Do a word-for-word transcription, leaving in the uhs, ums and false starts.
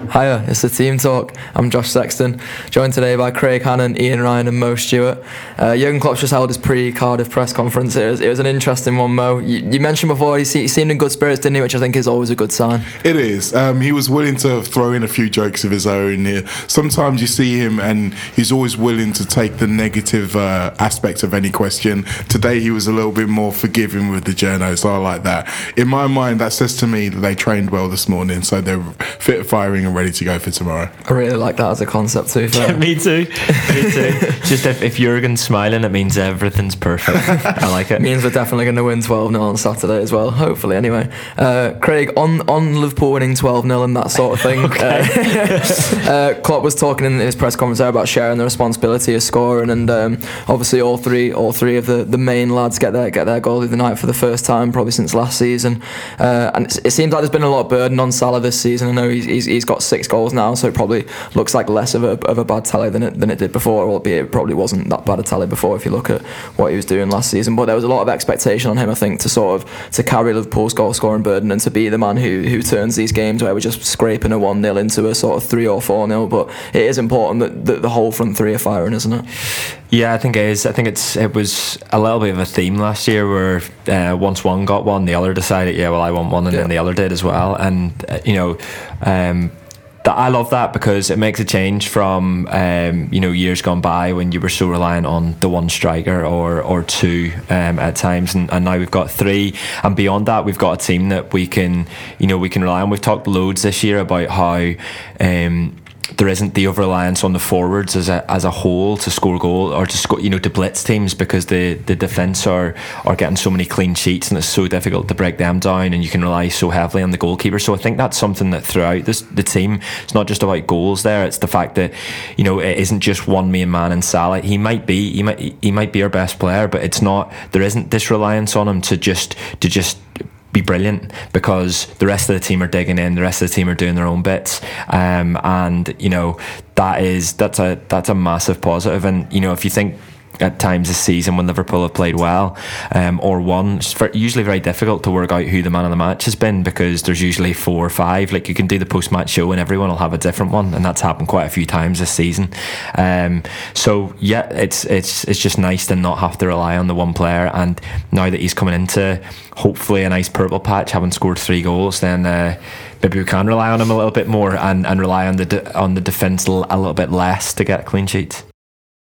Hiya, it's the Team Talk. I'm Josh Sexton, joined today by Craig Hannon, Ian Ryan and Mo Stewart. Uh, Jurgen Klopp just held his pre-Cardiff press conference. It was, it was an interesting one, Mo. You, you mentioned before he, he seemed in good spirits, didn't he, which I think is always a good sign. It is. Um, he was willing to throw in a few jokes of his own. Here. Sometimes you see him and he's always willing to take the negative uh, aspect of any question. Today he was a little bit more forgiving with the journo, so I like that. In my mind, that says to me that they trained well this morning, so they're fit, firing and ready to go for tomorrow. I really like that as a concept too. Me too. Me too. Just if, if Jurgen's smiling, it means everything's perfect. I like it. It means we're definitely going to win twelve nil on Saturday as well, hopefully anyway. Uh, Craig, on, on Liverpool winning twelve nil and that sort of thing, uh, uh, Klopp was talking in his press conference there about sharing the responsibility of scoring, and um, obviously all three all three of the, the main lads get their get their goal of the night for the first time probably since last season, uh, and it, it seems like there's been a lot of burden on Salah this season. I know he's, he's, he's got six goals now, so it probably looks like less of a of a bad tally than it than it did before, albeit it probably wasn't that bad a tally before if you look at what he was doing last season. But there was a lot of expectation on him, I think, to sort of to carry Liverpool's goal scoring burden and to be the man who who turns these games where we're just scraping a one nil into a sort of three or four nil. But it is important that, that the whole front three are firing, isn't it? Yeah, I think it is. I think it's it was a little bit of a theme last year where uh, once one got one, the other decided, yeah, well, I want one, and yeah. then the other did as well. And uh, you know, um, that I love that because it makes a change from um, you know years gone by when you were so reliant on the one striker or or two um, at times, and, and now we've got three, and beyond that we've got a team that we can you know we can rely on. We've talked loads this year about how Um, there isn't the over-reliance on the forwards as a as a whole to score goal or to score, you know, to blitz teams, because the, the defence are, are getting so many clean sheets and it's so difficult to break them down, and you can rely so heavily on the goalkeeper. So I think that's something that throughout this the team, it's not just about goals there, it's the fact that, you know, it isn't just one main man in Salah. He might be he might he might be our best player, but it's not, there isn't this reliance on him to just to just be brilliant, because the rest of the team are digging in, the rest of the team are doing their own bits, um, and you know that is that's a that's a massive positive. And you know, if you think at times this season when Liverpool have played well um, or won, it's for, usually very difficult to work out who the man of the match has been, because there's usually four or five. Like, you can do the post-match show and everyone will have a different one, and that's happened quite a few times this season. Um, so yeah, it's it's it's just nice to not have to rely on the one player. And now that he's coming into hopefully a nice purple patch, having scored three goals, then uh, maybe we can rely on him a little bit more and, and rely on the de- on the defence a little bit less to get clean sheets.